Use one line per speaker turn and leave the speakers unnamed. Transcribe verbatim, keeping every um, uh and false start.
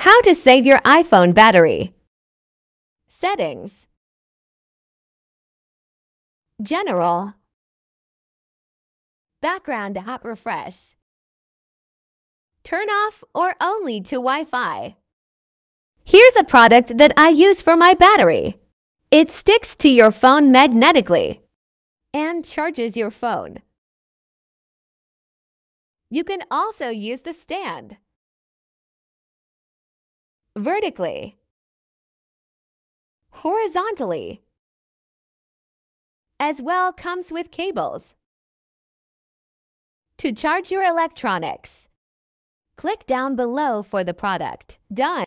How to save your iPhone battery. Settings. General. Background app refresh. Turn off or only to Wi-Fi. Here's a product that I use for my battery. It sticks to your phone magnetically and charges your phone. You can also use the stand. Vertically. Horizontally. As well comes with cables. To charge your electronics, click down below for the product. Done.